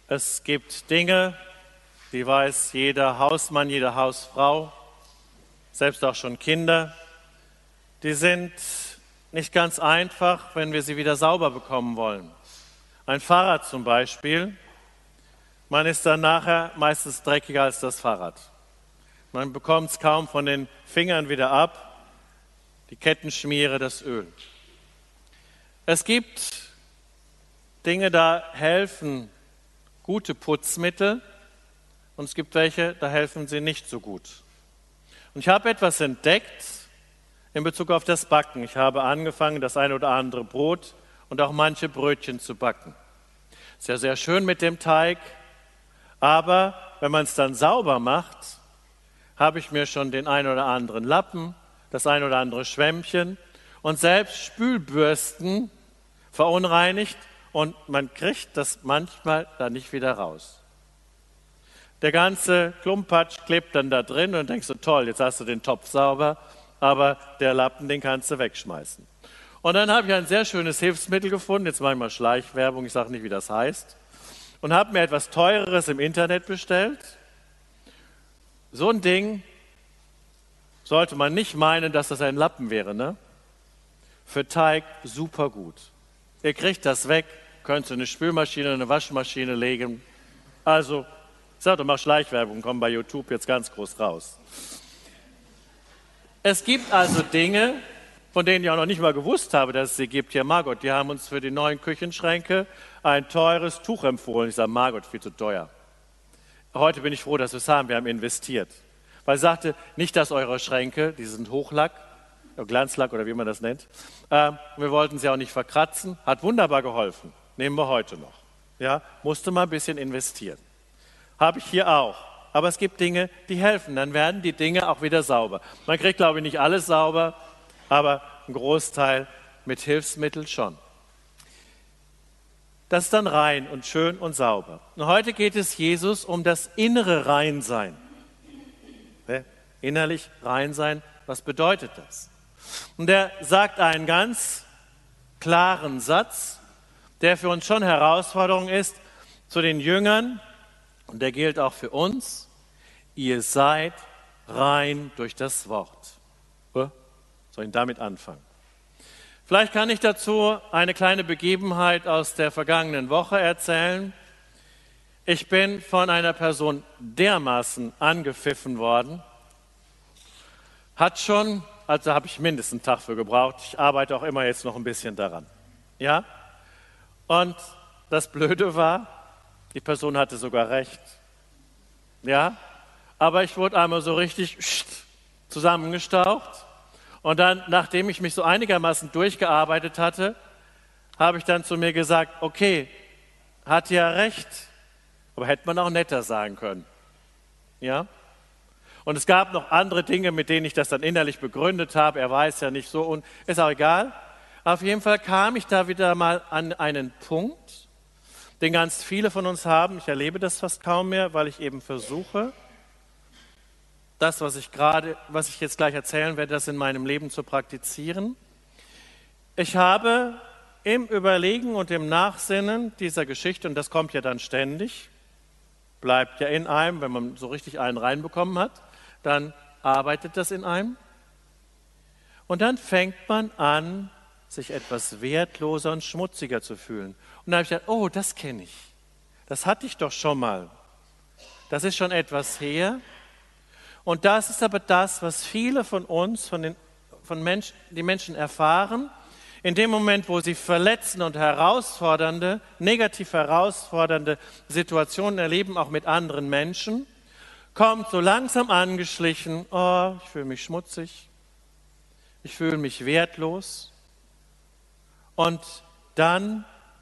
Es gibt Dinge, die weiß jeder Hausmann, jede Hausfrau, selbst auch schon Kinder, die sind nicht ganz einfach, wenn wir sie wieder sauber bekommen wollen. Ein Fahrrad zum Beispiel, man ist dann nachher meistens dreckiger als das Fahrrad. Man bekommt es kaum von den Fingern wieder ab, die Kettenschmiere, das Öl. Es gibt Dinge, da helfen gute Putzmittel und es gibt welche, da helfen sie nicht so gut. Und ich habe etwas entdeckt in Bezug auf das Backen. Ich habe angefangen, das eine oder andere Brot und auch manche Brötchen zu backen. Ist ja sehr schön mit dem Teig, aber wenn man es dann sauber macht, habe ich mir schon den ein oder anderen Lappen, das ein oder andere Schwämmchen und selbst Spülbürsten verunreinigt und man kriegt das manchmal da nicht wieder raus. Der ganze Klumpatsch klebt dann da drin und denkst du, toll, jetzt hast du den Topf sauber, aber der Lappen, den kannst du wegschmeißen. Und dann habe ich ein sehr schönes Hilfsmittel gefunden, jetzt mache ich mal Schleichwerbung, ich sage nicht, wie das heißt, und habe mir etwas Teureres im Internet bestellt. So ein Ding sollte man nicht meinen, dass das ein Lappen wäre, ne? Für Teig super gut. Ihr kriegt das weg, könnt ihr eine Spülmaschine, eine Waschmaschine legen. Also, ich sage doch mal Schleichwerbung, kommen bei YouTube jetzt ganz groß raus. Es gibt also Dinge, von denen ich auch noch nicht mal gewusst habe, dass es sie gibt. Hier, Margot, die haben uns für die neuen Küchenschränke ein teures Tuch empfohlen. Ich sage, Margot, viel zu teuer. Heute bin ich froh, dass wir es haben, wir haben investiert. Weil sie sagte, nicht, dass eure Schränke, die sind Hochlack, Glanzlack oder wie man das nennt, wir wollten sie auch nicht verkratzen, hat wunderbar geholfen, nehmen wir heute noch. Ja, musste mal ein bisschen investieren. Habe ich hier auch. Aber es gibt Dinge, die helfen, dann werden die Dinge auch wieder sauber. Man kriegt, glaube ich, nicht alles sauber, aber ein Großteil mit Hilfsmitteln schon. Das ist dann rein und schön und sauber. Und heute geht es Jesus um das innere Reinsein. Innerlich rein sein, was bedeutet das? Und er sagt einen ganz klaren Satz, der für uns schon Herausforderung ist, zu den Jüngern, und der gilt auch für uns: Ihr seid rein durch das Wort. Soll ich damit anfangen? Vielleicht kann ich dazu eine kleine Begebenheit aus der vergangenen Woche erzählen. Ich bin von einer Person dermaßen angepfiffen worden, also habe ich mindestens einen Tag für gebraucht. Ich arbeite auch immer jetzt noch ein bisschen daran. Ja? Und das Blöde war, die Person hatte sogar recht. Ja? Aber ich wurde einmal so richtig zusammengestaucht. Und dann, nachdem ich mich so einigermaßen durchgearbeitet hatte, habe ich dann zu mir gesagt, okay, hat ja recht, aber hätte man auch netter sagen können. Ja? Und es gab noch andere Dinge, mit denen ich das dann innerlich begründet habe. Er weiß ja nicht so und ist auch egal. Auf jeden Fall kam ich da wieder mal an einen Punkt, den ganz viele von uns haben. Ich erlebe das fast kaum mehr, weil ich eben versuche, das, was ich jetzt gleich erzählen werde, das in meinem Leben zu praktizieren. Ich habe im Überlegen und im Nachsinnen dieser Geschichte, und das kommt ja dann ständig, bleibt ja in einem, wenn man so richtig einen reinbekommen hat, dann arbeitet das in einem. Und dann fängt man an, sich etwas wertloser und schmutziger zu fühlen. Und dann habe ich gedacht, oh, das kenne ich. Das hatte ich doch schon mal. Das ist schon etwas her. Und das ist aber das, was viele von uns, die Menschen erfahren, in dem Moment, wo sie verletzende und negativ herausfordernde Situationen erleben, auch mit anderen Menschen, kommt so langsam angeschlichen, oh, ich fühle mich schmutzig, ich fühle mich wertlos. Und dann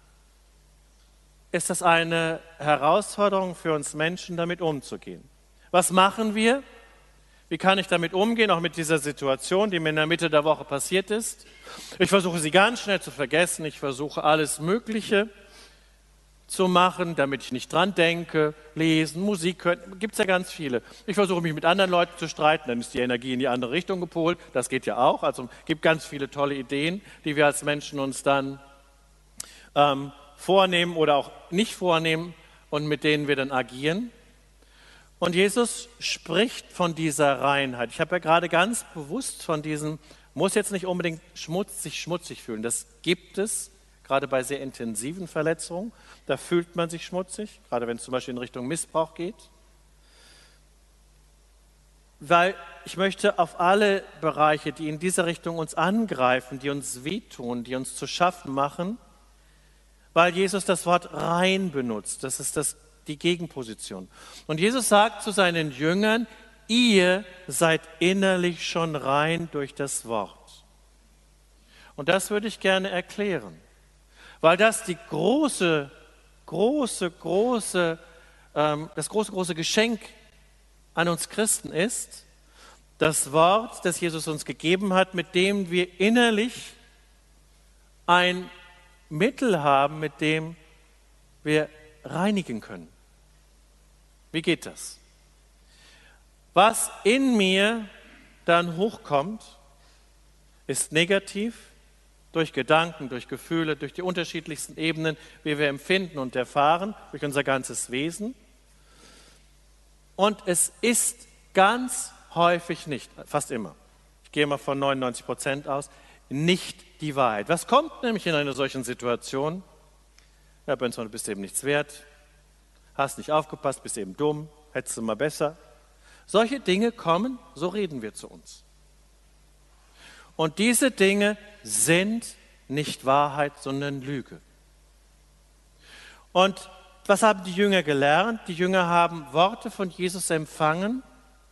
ist das eine Herausforderung für uns Menschen, damit umzugehen. Was machen wir? Wie kann ich damit umgehen, auch mit dieser Situation, die mir in der Mitte der Woche passiert ist? Ich versuche sie ganz schnell zu vergessen. Ich versuche alles Mögliche zu machen, damit ich nicht dran denke. Lesen, Musik hören, gibt es ja ganz viele. Ich versuche mich mit anderen Leuten zu streiten, dann ist die Energie in die andere Richtung gepolt. Das geht ja auch. Also es gibt ganz viele tolle Ideen, die wir als Menschen uns dann vornehmen oder auch nicht vornehmen. und mit denen wir dann agieren. Und Jesus spricht von dieser Reinheit. Ich habe ja gerade ganz bewusst von diesem, muss jetzt nicht unbedingt sich schmutzig fühlen. Das gibt es, gerade bei sehr intensiven Verletzungen. Da fühlt man sich schmutzig, gerade wenn es zum Beispiel in Richtung Missbrauch geht. Weil ich möchte auf alle Bereiche, die in dieser Richtung uns angreifen, die uns wehtun, die uns zu schaffen machen, weil Jesus das Wort rein benutzt. Das ist die Gegenposition. Und Jesus sagt zu seinen Jüngern, ihr seid innerlich schon rein durch das Wort. Und das würde ich gerne erklären, weil das das große Geschenk an uns Christen ist, das Wort, das Jesus uns gegeben hat, mit dem wir innerlich ein Mittel haben, mit dem wir reinigen können. Wie geht das? Was in mir dann hochkommt, ist negativ durch Gedanken, durch Gefühle, durch die unterschiedlichsten Ebenen, wie wir empfinden und erfahren, durch unser ganzes Wesen. Und es ist ganz häufig nicht, fast immer, ich gehe mal von 99% aus, nicht die Wahrheit. Was kommt nämlich in einer solchen Situation? Ja, Benson, du bist eben nichts wert, hast nicht aufgepasst, bist eben dumm, hättest du mal besser. Solche Dinge kommen, so reden wir zu uns. Und diese Dinge sind nicht Wahrheit, sondern Lüge. Und was haben die Jünger gelernt? Die Jünger haben Worte von Jesus empfangen,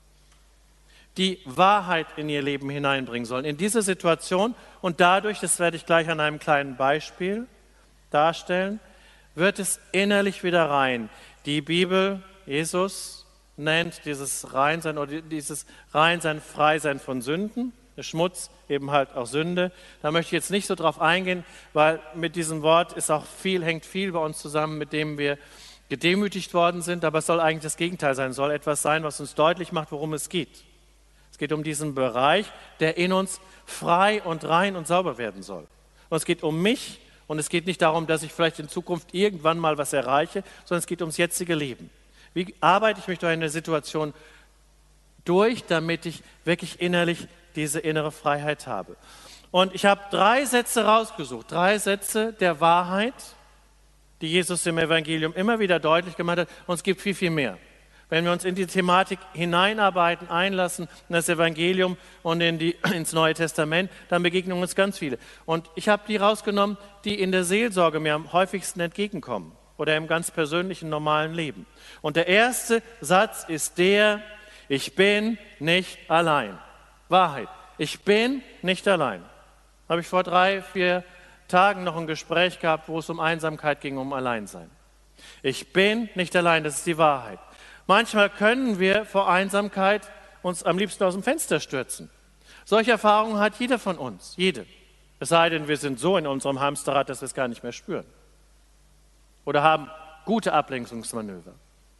die Wahrheit in ihr Leben hineinbringen sollen. In diese Situation und dadurch, das werde ich gleich an einem kleinen Beispiel darstellen, wird es innerlich wieder rein. Die Bibel, Jesus nennt dieses Reinsein oder dieses Reinsein, Freisein von Sünden, der Schmutz eben halt auch Sünde. Da möchte ich jetzt nicht so drauf eingehen, weil mit diesem Wort hängt viel bei uns zusammen, mit dem wir gedemütigt worden sind, aber es soll eigentlich das Gegenteil sein, es soll etwas sein, was uns deutlich macht, worum es geht. Es geht um diesen Bereich, der in uns frei und rein und sauber werden soll. Und es geht um mich und es geht nicht darum, dass ich vielleicht in Zukunft irgendwann mal was erreiche, sondern es geht ums jetzige Leben. Wie arbeite ich mich durch eine Situation durch, damit ich wirklich innerlich diese innere Freiheit habe? Und ich habe 3 Sätze rausgesucht, 3 Sätze der Wahrheit, die Jesus im Evangelium immer wieder deutlich gemacht hat. Und es gibt viel, viel mehr. Wenn wir uns in die Thematik hineinarbeiten, einlassen, in das Evangelium und ins Neue Testament, dann begegnen uns ganz viele. Und ich habe die rausgenommen, die in der Seelsorge mir am häufigsten entgegenkommen oder im ganz persönlichen, normalen Leben. Und der erste Satz ist ich bin nicht allein. Wahrheit, ich bin nicht allein. Habe ich vor 3, 4 Tagen noch ein Gespräch gehabt, wo es um Einsamkeit ging, um Alleinsein. Ich bin nicht allein, das ist die Wahrheit. Manchmal können wir vor Einsamkeit uns am liebsten aus dem Fenster stürzen. Solche Erfahrungen hat jeder von uns, jede. Es sei denn, wir sind so in unserem Hamsterrad, dass wir es gar nicht mehr spüren. Oder haben gute Ablenkungsmanöver.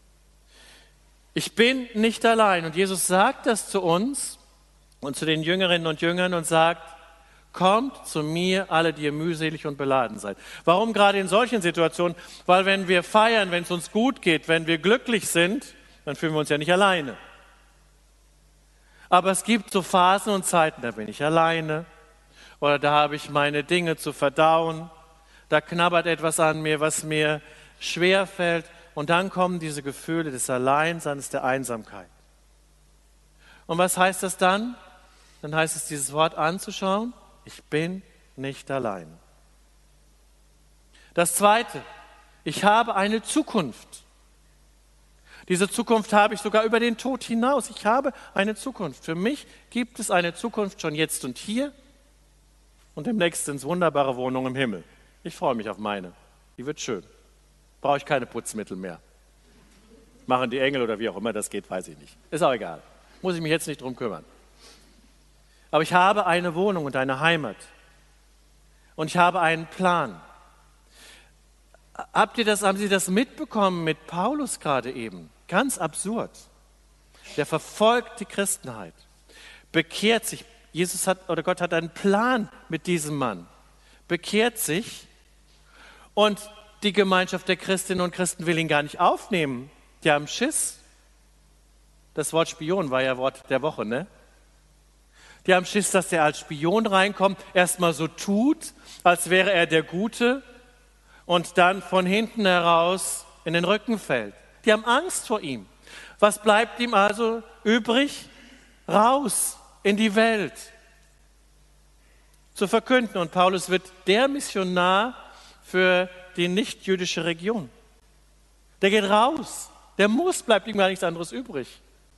Ich bin nicht allein. Und Jesus sagt das zu uns und zu den Jüngerinnen und Jüngern und sagt, kommt zu mir, alle, die ihr mühselig und beladen seid. Warum gerade in solchen Situationen? Weil wenn wir feiern, wenn es uns gut geht, wenn wir glücklich sind, dann fühlen wir uns ja nicht alleine. Aber es gibt so Phasen und Zeiten, da bin ich alleine oder da habe ich meine Dinge zu verdauen, da knabbert etwas an mir, was mir schwer fällt und dann kommen diese Gefühle des Alleinseins, der Einsamkeit. Und was heißt das dann? Dann heißt es, dieses Wort anzuschauen, ich bin nicht allein. Das Zweite, ich habe eine Zukunft. Diese Zukunft habe ich sogar über den Tod hinaus. Ich habe eine Zukunft. Für mich gibt es eine Zukunft schon jetzt und hier und demnächst sind es wunderbare Wohnungen im Himmel. Ich freue mich auf meine. Die wird schön. Brauche ich keine Putzmittel mehr. Machen die Engel oder wie auch immer das geht, weiß ich nicht. Ist auch egal. Muss ich mich jetzt nicht drum kümmern. Aber ich habe eine Wohnung und eine Heimat. Und ich habe einen Plan. Haben Sie das mitbekommen mit Paulus gerade eben? Ganz absurd. Der verfolgt die Christenheit, bekehrt sich. Gott hat einen Plan mit diesem Mann. Bekehrt sich und die Gemeinschaft der Christinnen und Christen will ihn gar nicht aufnehmen. Die haben Schiss. Das Wort Spion war ja Wort der Woche, ne? Die haben Schiss, dass er als Spion reinkommt, erstmal so tut, als wäre er der Gute und dann von hinten heraus in den Rücken fällt. Die haben Angst vor ihm. Was bleibt ihm also übrig? Raus in die Welt zu verkünden. Und Paulus wird der Missionar für die nicht-jüdische Region. Der geht raus. Der bleibt ihm gar nichts anderes übrig.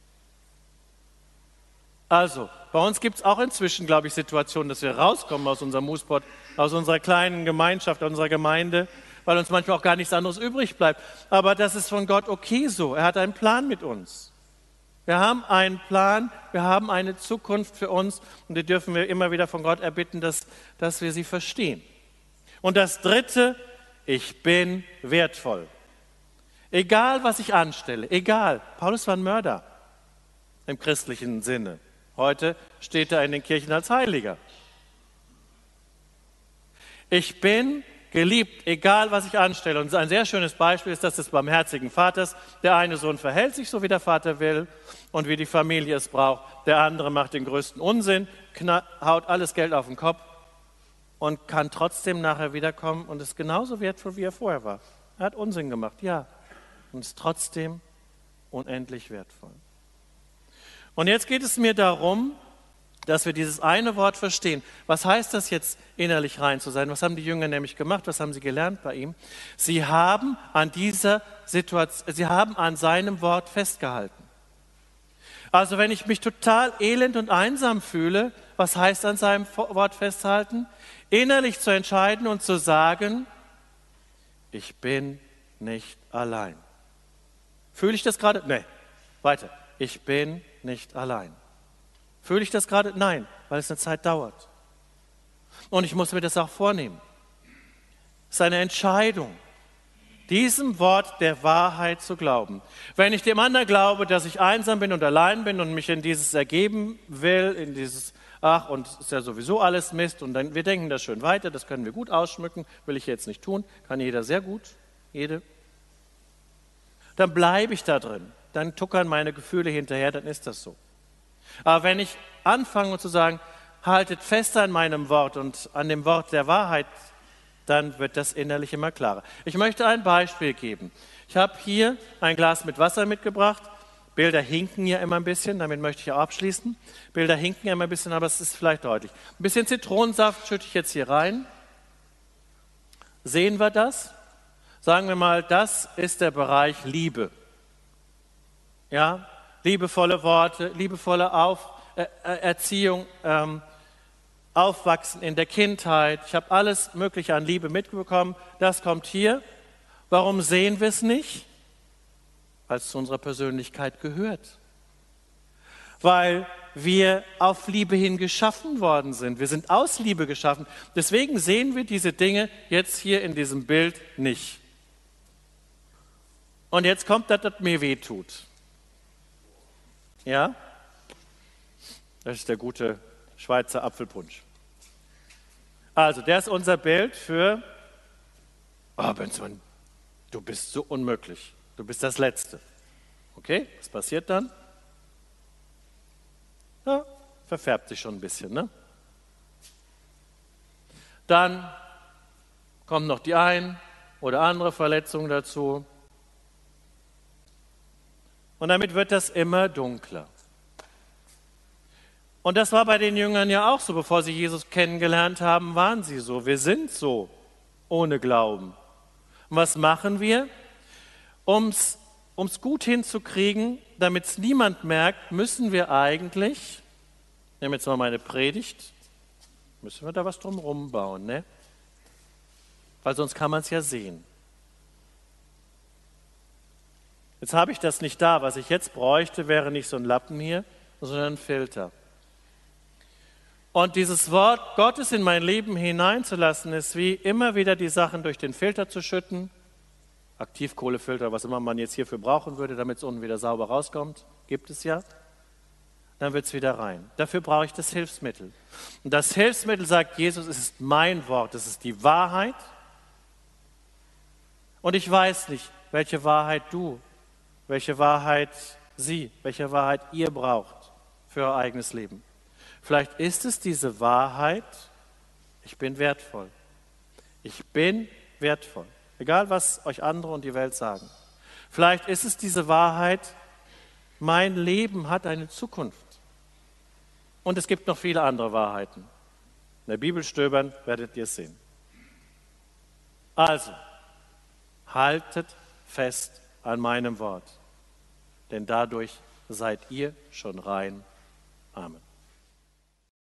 Also, bei uns gibt es auch inzwischen, glaube ich, Situationen, dass wir rauskommen aus unserem Moosepot, aus unserer kleinen Gemeinschaft, aus unserer Gemeinde, weil uns manchmal auch gar nichts anderes übrig bleibt. Aber das ist von Gott okay so. Er hat einen Plan mit uns. Wir haben einen Plan, wir haben eine Zukunft für uns und die dürfen wir immer wieder von Gott erbitten, dass wir sie verstehen. Und das Dritte, ich bin wertvoll. Egal, was ich anstelle, egal. Paulus war ein Mörder im christlichen Sinne. Heute steht er in den Kirchen als Heiliger. Ich bin geliebt, egal was ich anstelle. Und ein sehr schönes Beispiel ist das des barmherzigen Vaters. Der eine Sohn verhält sich so, wie der Vater will und wie die Familie es braucht. Der andere macht den größten Unsinn, haut alles Geld auf den Kopf und kann trotzdem nachher wiederkommen und ist genauso wertvoll, wie er vorher war. Er hat Unsinn gemacht, ja, und ist trotzdem unendlich wertvoll. Und jetzt geht es mir darum, dass wir dieses eine Wort verstehen. Was heißt das jetzt, innerlich rein zu sein? Was haben die Jünger nämlich gemacht? Was haben sie gelernt bei ihm? Sie haben an dieser Situation, sie haben an seinem Wort festgehalten. Also wenn ich mich total elend und einsam fühle, was heißt an seinem Wort festhalten? Innerlich zu entscheiden und zu sagen, ich bin nicht allein. Fühle ich das gerade? Nee, weiter. Ich bin nicht allein. Fühle ich das gerade? Nein, weil es eine Zeit dauert. Und ich muss mir das auch vornehmen. Es ist eine Entscheidung, diesem Wort der Wahrheit zu glauben. Wenn ich dem anderen glaube, dass ich einsam bin und allein bin und mich in dieses ergeben will, in dieses, ach, und es ist ja sowieso alles Mist und dann, wir denken das schön weiter, das können wir gut ausschmücken, will ich jetzt nicht tun, kann jeder sehr gut, jede. Dann bleibe ich da drin. Dann tuckern meine Gefühle hinterher, dann ist das so. Aber wenn ich anfange zu sagen, haltet fest an meinem Wort und an dem Wort der Wahrheit, dann wird das innerlich immer klarer. Ich möchte ein Beispiel geben. Ich habe hier ein Glas mit Wasser mitgebracht. Bilder hinken ja immer ein bisschen, damit möchte ich auch abschließen. Bilder hinken ja immer ein bisschen, aber es ist vielleicht deutlich. Ein bisschen Zitronensaft schütte ich jetzt hier rein. Sehen wir das? Sagen wir mal, das ist der Bereich Liebe. Ja, liebevolle Worte, liebevolle Erziehung, Aufwachsen in der Kindheit. Ich habe alles Mögliche an Liebe mitbekommen. Das kommt hier. Warum sehen wir es nicht? Weil es zu unserer Persönlichkeit gehört. Weil wir auf Liebe hin geschaffen worden sind. Wir sind aus Liebe geschaffen. Deswegen sehen wir diese Dinge jetzt hier in diesem Bild nicht. Und jetzt kommt das, was mir wehtut. Ja? Das ist der gute Schweizer Apfelpunsch. Also, der ist unser Bild für, oh Benzmann, du bist so unmöglich. Du bist das Letzte. Okay, was passiert dann? Ja, verfärbt sich schon ein bisschen, ne? Dann kommt noch die ein oder andere Verletzung dazu. Und damit wird das immer dunkler. Und das war bei den Jüngern ja auch so. Bevor sie Jesus kennengelernt haben, waren sie so. Wir sind so, ohne Glauben. Und was machen wir? Um's gut hinzukriegen, damit es niemand merkt, müssen wir eigentlich, ich nehme jetzt mal meine Predigt, müssen wir da was drumherum bauen, ne? Weil sonst kann man es ja sehen. Jetzt habe ich das nicht da. Was ich jetzt bräuchte, wäre nicht so ein Lappen hier, sondern ein Filter. Und dieses Wort Gottes in mein Leben hineinzulassen, ist wie immer wieder die Sachen durch den Filter zu schütten. Aktivkohlefilter, was immer man jetzt hierfür brauchen würde, damit es unten wieder sauber rauskommt, gibt es ja. Dann wird es wieder rein. Dafür brauche ich das Hilfsmittel. Und das Hilfsmittel, sagt Jesus, es ist mein Wort, es ist die Wahrheit. Und ich weiß nicht, welche Wahrheit du, welche Wahrheit sie, welche Wahrheit ihr braucht für euer eigenes Leben. Vielleicht ist es diese Wahrheit, ich bin wertvoll. Ich bin wertvoll. Egal, was euch andere und die Welt sagen. Vielleicht ist es diese Wahrheit, mein Leben hat eine Zukunft. Und es gibt noch viele andere Wahrheiten. In der Bibel stöbern werdet ihr es sehen. Also, haltet fest an meinem Wort, denn dadurch seid ihr schon rein. Amen.